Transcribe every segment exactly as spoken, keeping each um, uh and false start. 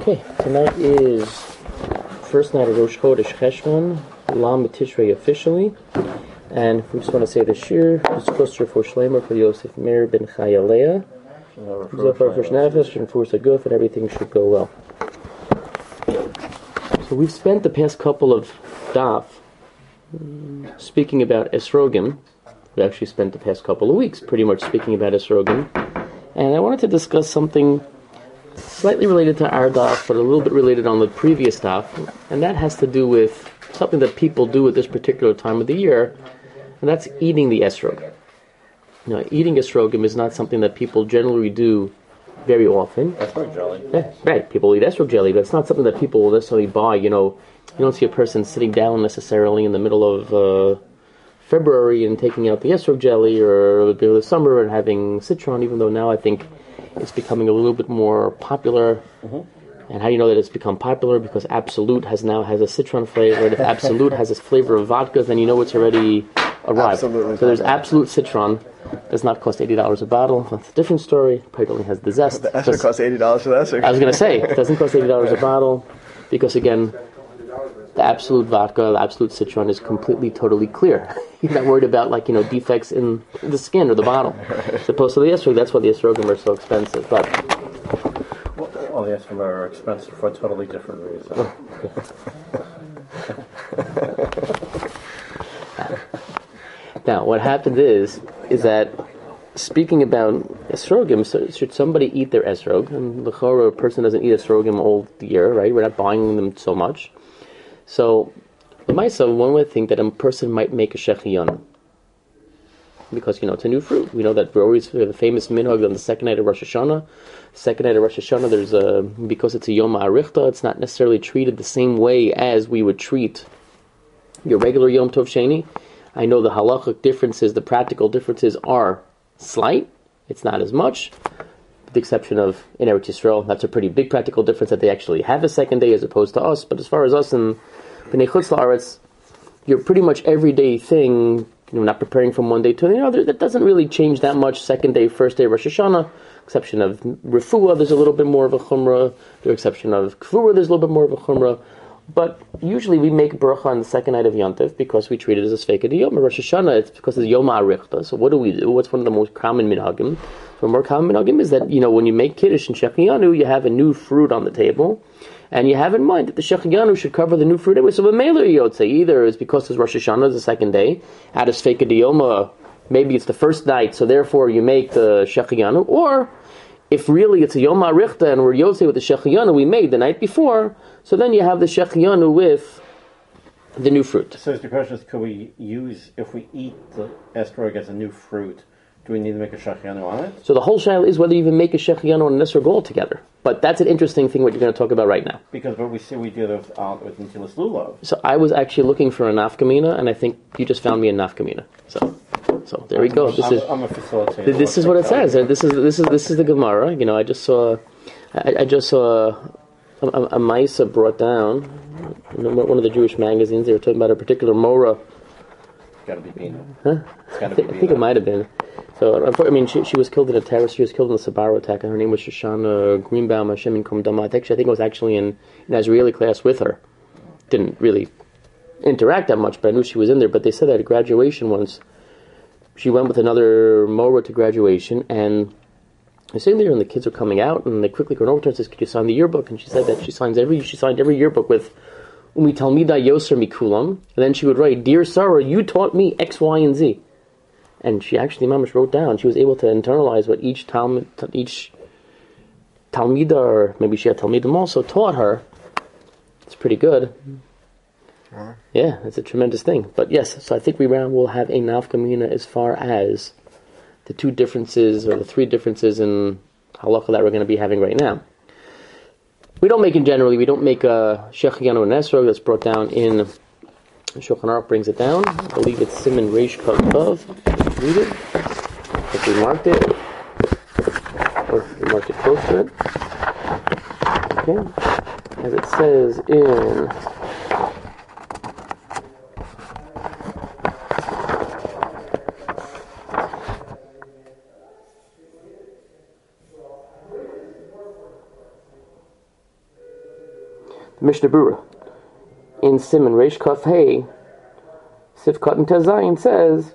Okay, tonight is first night of Rosh Chodesh Cheshvan, Lam Tishrei officially, and we just want to say the shir, just kosher for Shleimer for Yosef Meir ben Chayalea, Zohar for Shnefesh, and for Saguf, and everything should go well. So we've spent the past couple of daf um, speaking about Esrogim. We actually spent the past couple of weeks pretty much speaking about Esrogim, and I wanted to discuss something slightly related to our daf, but a little bit related on the previous daf, and that has to do with something that people do at this particular time of the year, and that's eating the esrog. Now, eating esrogim is not something that people generally do very often. Esrog jelly. Yeah, right, people eat esrog jelly, but it's not something that people will necessarily buy. You know, you don't see a person sitting down necessarily in the middle of uh, February and taking out the esrog jelly, or the middle of the summer and having citron, even though now I think it's becoming a little bit more popular. Mm-hmm. And how do you know that it's become popular? Because Absolute has now has a citron flavor, and if Absolute has a flavor of vodka, then you know it's already arrived. Absolutely. So there's Absolute Citron. Does not cost eighty dollars a bottle. That's a different story. Probably only has the zest. The esrog costs eighty dollars for the esrog. I was going to say, it doesn't cost eighty dollars a bottle, because again, the Absolute vodka, the Absolute Citron is completely, totally clear. You're not worried about, like, you know, defects in the skin or the bottle. As opposed to the esrog, that's why the esrogim are so expensive. But well, all the esrog are expensive for a totally different reason. Now, what happens is, is that speaking about esrogim, so should somebody eat their esrog? And the a person doesn't eat esrogim all year, right? We're not buying them so much. So, the Maisa, one would think that a person might make a shechiyanu, because, you know, it's a new fruit. We know that we're always we have the famous minhag on the second night of Rosh Hashanah. Second night of Rosh Hashanah, there's a, because it's a Yom HaArichta, it's not necessarily treated the same way as we would treat your regular Yom Tov Sheni. I know the halachic differences, the practical differences are slight. It's not as much, with the exception of in Eretz Yisrael. That's a pretty big practical difference, that they actually have a second day as opposed to us. But as far as us in B'nai Chutz La'aretz, you're pretty much everyday thing, you know, not preparing from one day to another. That doesn't really change that much. Second day, first day, Rosh Hashanah, exception of Refuah, there's a little bit more of a chumrah. The exception of Kfurah, there's a little bit more of a chumrah. But usually we make bracha on the second night of Yontif because we treat it as a Sveika D'Yom. Rosh Hashanah, it's because it's Yom HaArichta. So what do we do? What's one of the most common minhagim? So more common minhagim is that, you know, when you make Kiddush and Shechiyanu, you have a new fruit on the table, and you have in mind that the Shechiyanu should cover the new fruit anyway. So B'Meiler Yotze, either is because it's Rosh Hashanah, the second day, out of Sveika D'Yom, maybe it's the first night, so therefore you make the Shechiyanu, or if really it's a Yom HaArichta and we're Yotze with the Shechiyanu we made the night before, so then you have the Shechiyanu with the new fruit. So the question is, could we use, if we eat the esrog as a new fruit, do we need to make a shechiyanu on it? So the whole shaila is whether you even make a shechiyanu on an esrog altogether. But that's an interesting thing what you're going to talk about right now. Because what we see we did with, uh, with Netilas Lulav. So I was actually looking for a nafkamina, and I think you just found me a nafkamina. So so there we go. This I'm, is I'm a facilitator. This is what it says. This is this is this is the Gemara. You know, I just saw I, I just saw a, a, a Maisa brought down in one of the Jewish magazines. They were talking about a particular Mora. It's got to be Bina. Huh? It's got to I, be th- I think it might have been. So, I mean, she, she was killed in a terrorist. She was killed in the Sabaro attack, and her name was Shoshana Greenbaum, Hashem Kum Damat. Actually, I think I was actually in an Israeli class with her. Didn't really interact that much, but I knew she was in there. But they said that at graduation once, she went with another Mora to graduation, and they're sitting there, and the kids are coming out, and they quickly go over to her and says, "Could you sign the yearbook?" And she said that she signs every she signed every yearbook with Umi Talmida Yoser Mikulam, and then she would write, "Dear Sarah, you taught me X, Y, and Z." And she actually, Mamash, wrote down, she was able to internalize what each Talmud, each Talmida, or maybe she had Talmidim also, taught her. It's pretty good. Uh-huh. Yeah, it's a tremendous thing. But yes, so I think we will have a nafkamina as far as the two differences, or the three differences in halacha that we're going to be having right now. We don't make in generally, we don't make a shechiyanu and esrog. That's brought down in Shulchan Aruch, brings it down. I believe it's Siman Reish Kaf Tav. Read it. If we marked it, or if we marked it close to it. Okay. As it says in Mishnah Berurah in Siman Reish Kaf Hey Sifkat and Tezayin says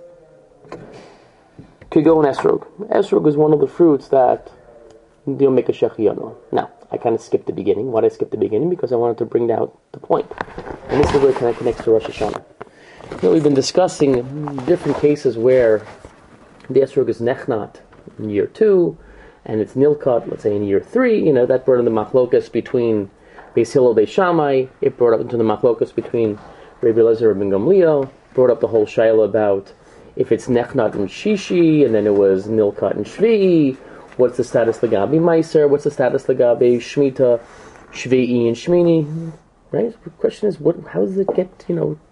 could go in esrog. Esrog is one of the fruits that you'll make a shechianu. Now, I kind of skipped the beginning. Why did I skip the beginning? Because I wanted to bring out the point. And this is where it kind of connects to Rosh Hashanah. You know, we've been discussing different cases where the esrog is nechnat in year two, and it's nilkat, let's say, in year three. You know, that brought in the machlokas between Beis Hillel, Beis Shammai. It brought up into the machlokas between Rabbi Elazar and Ben Gamliel. Brought up the whole shaila about if it's nechnat and shishi, and then it was nilkat and shvi'i. What's the status legabi meiser? What's the status legabi shmita, shvi'i, and shmini? Right. The question is, what? How does it get, you know,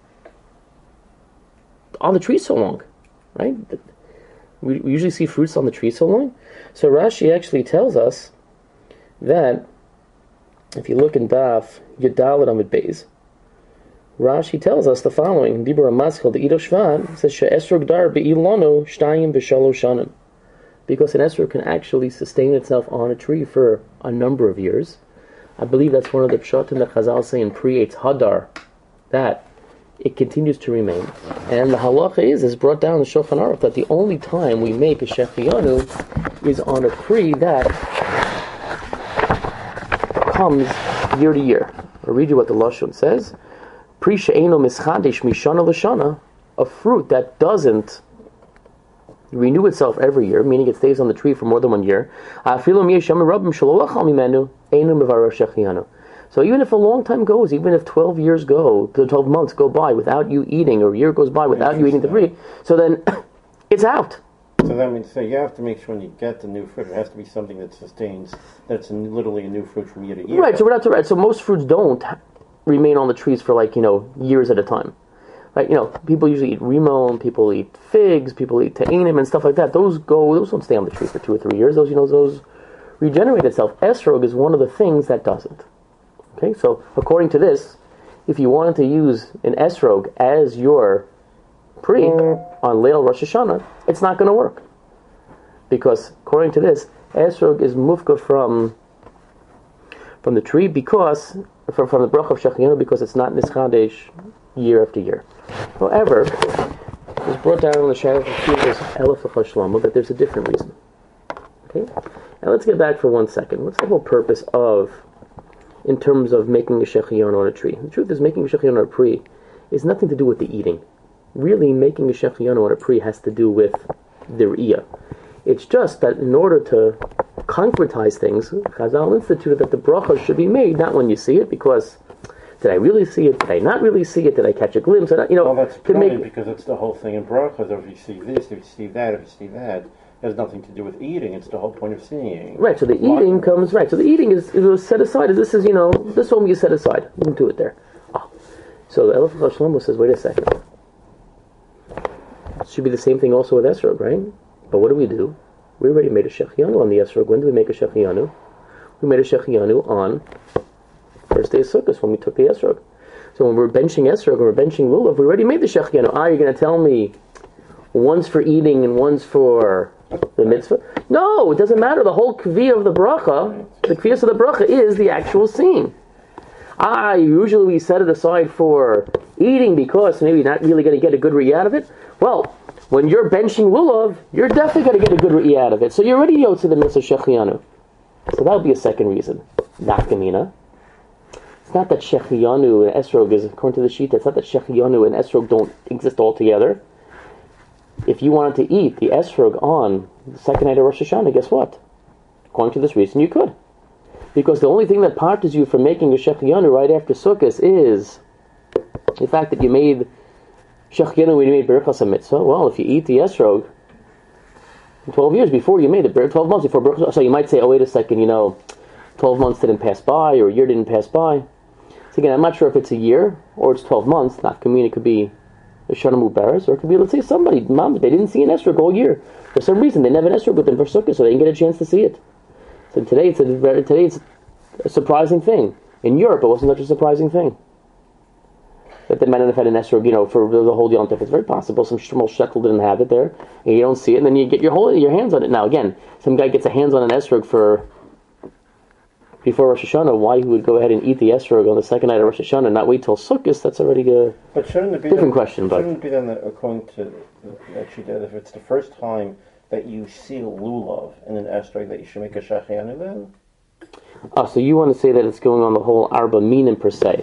on the tree so long? Right. We, we usually see fruits on the tree so long. So Rashi actually tells us that if you look in Daf Yudalad Amid Beis, Rashi tells us the following: Dibur Amaschel the Ido Shvat says she'esrog dar be'ilano shtayim v'shalosh shanim, because an esrog can actually sustain itself on a tree for a number of years. I believe that's one of the pshatim that Chazal say in Pri Eitz Hadar, that it continues to remain. And the halacha is, is brought down in the Shulchan Aruch that the only time we make a shechianu is on a tree that comes year to year. I'll read you what the Lashon says. Pri she'eino mischadesh mishana l'shana, a fruit that doesn't renew itself every year, meaning it stays on the tree for more than one year. So even if a long time goes, even if twelve years go, twelve months go by without you eating, or a year goes by without you eating the fruit, so then it's out. So that means so you have to make sure when you get the new fruit, it has to be something that sustains, that's literally a new fruit from year to year. Right, so we're not to, right. So most fruits don't remain on the trees for like, you know, years at a time. Right, you know, people usually eat rimon, people eat figs, people eat ta'anim and stuff like that. Those go, those don't stay on the tree for two or three years. Those, you know, those regenerate itself. Esrog is one of the things that doesn't. Okay, so according to this, if you wanted to use an esrog as your pre on Leil Rosh Hashanah, it's not going to work, because according to this, esrog is mufka from from the tree because from from the bracha of shechianu, because it's not nischadesh year after year. However, it's brought down on the Shariach of Elif L'Chashlama that there's a different reason. Okay, now let's get back for one second. What's the whole purpose of, in terms of making a shechianu on a tree? The truth is, making a shechianu on a tree is nothing to do with the eating. Really, making a shechianu on a tree has to do with the riyah. It's just that in order to concretize things, Chazal instituted that the bracha should be made not when you see it, because did I really see it? Did I not really see it? Did I catch a glimpse? You know, well, that's brilliant, make... because it's the whole thing in brachas. If you see this, if you see that, if you see that, it has nothing to do with eating. It's the whole point of seeing. Right. So the eating Why? comes right. So the eating is, is set aside. This is, you know, this one you set aside. You can do it there. Oh. So the Elif Shlomo says, wait a second. It should be the same thing also with esrog, right? But what do we do? We already made a shechianu on the esrog. When did we make a shechianu? We made a shechianu on first day of Sukkot, when we took the esrog. So when we're benching esrog and we're benching lulav, we already made the shechianu. Ah, you're going to tell me one's for eating and one's for the mitzvah? No, it doesn't matter. The whole kviyah of the bracha, the kviyah of the bracha is the actual scene. Ah, usually we set it aside for eating because maybe not really going to get a good re'iyah out of it. Well, when you're benching lulav, you're definitely going to get a good re'iyah out of it. So you're already yotze the mitzvah shechianu. So that would be a second reason. Nafkamina. It's not that shechianu and esrog is, according to the Shita, it's not that shechianu and esrog don't exist altogether. If you wanted to eat the esrog on the second night of Rosh Hashanah, guess what? According to this reason, you could. Because the only thing that parts you from making a shechianu right after Sukkot is the fact that you made shechianu when you made Berachas HaMitzvah. Well, if you eat the esrog twelve years before you made it, twelve months before Berachas, so you might say, oh, wait a second, you know, twelve months didn't pass by, or a year didn't pass by. So again, I'm not sure if it's a year, or it's twelve months. Not coming, it could be a Shana Mubarak, or it could be, let's say, somebody, mom, they didn't see an esrog all year. For some reason, they never had an esrog with them for Sukkot, so they didn't get a chance to see it. So today it's a very, today it's a surprising thing. In Europe, it wasn't such a surprising thing that they might have had an esrog, you know, for the whole Yom Tov. It's very possible some Shmuel Shekel didn't have it there, and you don't see it, and then you get your whole your hands on it. Now again, some guy gets a hands on an esrog for before Rosh Hashanah, why he would go ahead and eat the esrog on the second night of Rosh Hashanah and not wait till Sukkot, that's already a but shouldn't it be different then, question. But shouldn't it be then that according to that she did, if it's the first time that you see a lulav in an esrog, that you should make a shechianu then? Ah, so you want to say that it's going on the whole arba minim per se?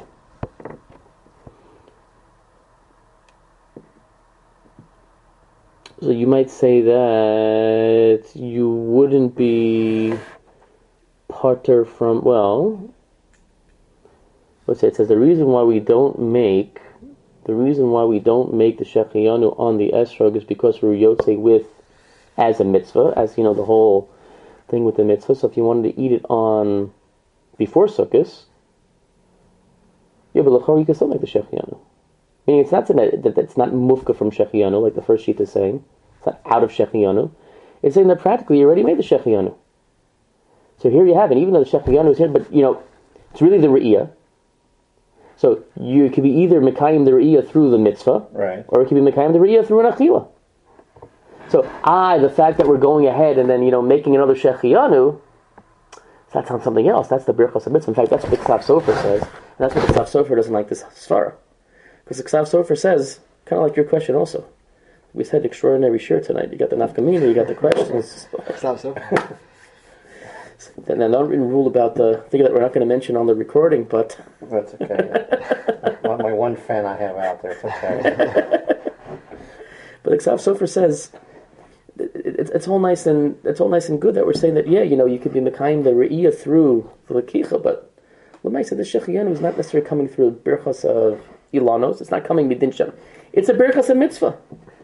So you might say that you wouldn't be parter from, well, let's say it says the reason why we don't make, the reason why we don't make the shechianu on the esrog is because we're yotze with, as a mitzvah, as you know, the whole thing with the mitzvah. So if you wanted to eat it on, before Sukkot, yeah, but l'chor you can still make the shechianu. Meaning it's not that, that it's not mufka from shechianu, like the first sheet is saying. It's not out of shechianu. It's saying that practically you already made the shechianu. So here you have it, even though the shechianu is here, but you know, it's really the re'iyah. So you could be either mekayim the re'iyah through the mitzvah, right, or it could be mekayim the re'iyah through an achila. So I, the fact that we're going ahead and then, you know, making another shechianu, that's on something else. That's the birchos mitzvah. In fact, that's what the Ksav Sofer says, and that's what the Ksav Sofer doesn't like this svara. Because the Ksav Sofer says, kind of like your question also. We said extraordinary shir tonight. You got the nafkamina, you got the questions. Ksav Sofer. And then another rule about the thing that we're not going to mention on the recording, but... That's okay. my, my one fan I have out there, it's okay. But the Ksav Sofer says, it, it, it's all nice and it's all nice and good that we're saying that, yeah, you know, you could be mekayim the re'iyah through the lekicha, but l'maisa, the shechiyanu is not necessarily coming through the birchas of ilanos. It's not coming midin shem. It's a birchas of mitzvah.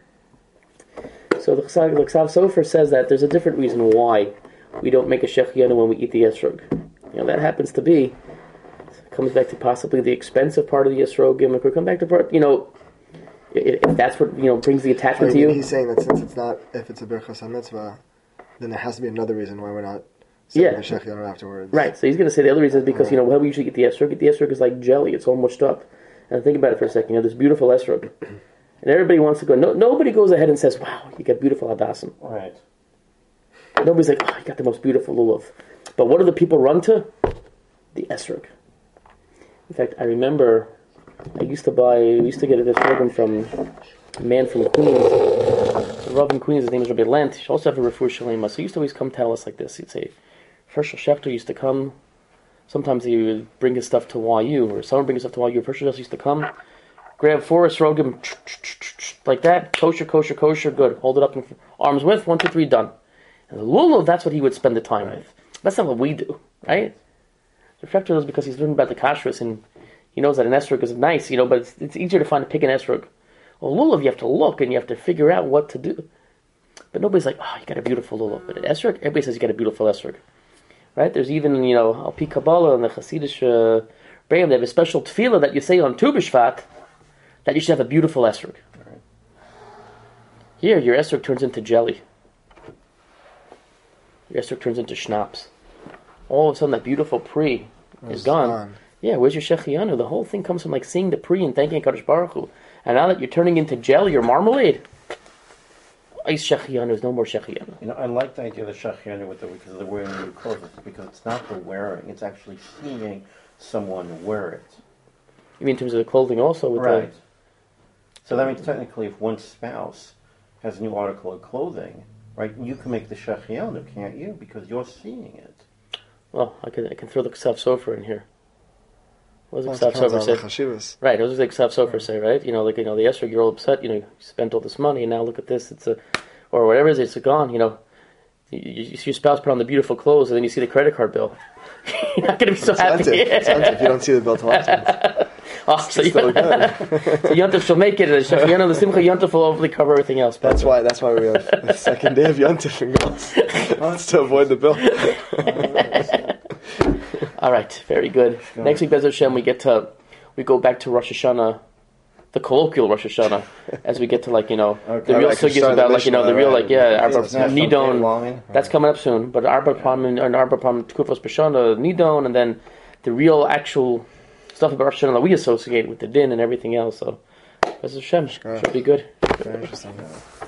So the Ksav, the Ksav Sofer says that there's a different reason why we don't make a shechianu when we eat the esrog. You know, that happens to be, it comes back to possibly the expensive part of the esrogim. It could come back to part, you know, if, if that's what, you know, brings the attachment I mean, to you. He's saying that since it's not, if it's a birchas mitzvah, then there has to be another reason why we're not saying Yeah. the shechianu afterwards. Right, so he's going to say the other reason is because, you know, when we usually get the esrog, the esrog is like jelly, it's all mushed up. And think about it for a second, you know, this beautiful esrog. And everybody wants to go, no, nobody goes ahead and says, wow, you got beautiful hadassim. Right. Nobody's like, oh, you got the most beautiful lulav. But what do the people run to? The esrog. In fact, I remember I used to buy, we used to get this program from a man from Queens. So Rav in Queens, his name is Rabbi Lent. He also have a refuah shalema. So he used to always come tell us like this. He'd say, Hershel Schefter used to come. Sometimes he would bring his stuff to Y U, or someone bring his stuff to Y U. Hershel Schefter used to come, grab four esrogim, like that, kosher, kosher, kosher, good. Hold it up in arm's width, one, two, three, done. And the lulav, that's what he would spend the time Right. with. That's not what we do, right? The Schefter knows because he's learning about the kashrus, and he knows that an esrog is nice, you know, but it's, it's easier to find pick an esrog. Well, lulav, you have to look and you have to figure out what to do. But nobody's like, oh, you got a beautiful lulav. But an esrog, everybody says you got a beautiful esrog. Right? There's even, you know, Al Pi Kabbalah and the Hasidish uh, Brayim, they have a special tefillah that you say on Tu B'Shvat that you should have a beautiful esrog. Right. Here, your esrog turns into jelly. Your esrog turns into schnapps. All of a sudden, that beautiful pri is It's gone. gone. Yeah, where's your shechianu? The whole thing comes from like seeing the pri and thanking Kadosh Baruch Hu. And now that you're turning into jelly or marmalade, ice shechianu is no more shechianu. You know, I like the idea of the shechianu with the, because of the wearing new clothes, because it's not the wearing, it's actually seeing someone wear it. You mean in terms of the clothing also? With Right. The, So that means technically if one spouse has a new article of clothing, right, you can make the shechianu, can't you? Because you're seeing it. well, I can I can throw the Ksav Sofer in here. What does Well, the it Ksav depends Sofer on the say? chashivas. Right, what does the Ksav Sofer say, right? You know, like, you know, the esrog, you're all upset, you know, you spent all this money, and now look at this, it's a, or whatever it is, it's gone, you know. You, you see your spouse put on the beautiful clothes, and then you see the credit card bill. You're not going to be so It's happy. empty. It's empty. If you don't see the bill till afterwards. Oh, so, It's still good. so Yontif shall make it, and Shechianu, the Simcha Yontif will hopefully cover everything else. But That's why. That's why we have the second day of Yontif and goes to avoid the bill. all right, very good. Next week, Be'ez Hashem, we get to, we go back to Rosh Hashanah, the colloquial Rosh Hashanah, as we get to, like, you know, Okay. the real Like a sugyas start of about, the like, you know, the Mishnah, real, right? like, yeah, Yeah, Arba it's National Nidon, Longing. that's coming up soon, but Arba Pam and Arba Pam Tkufos B'Shana, Nidon, and then the real actual stuff about Rosh Hashanah that we associate with the din and everything else, so Be'ez Hashem, should be good. Very interesting.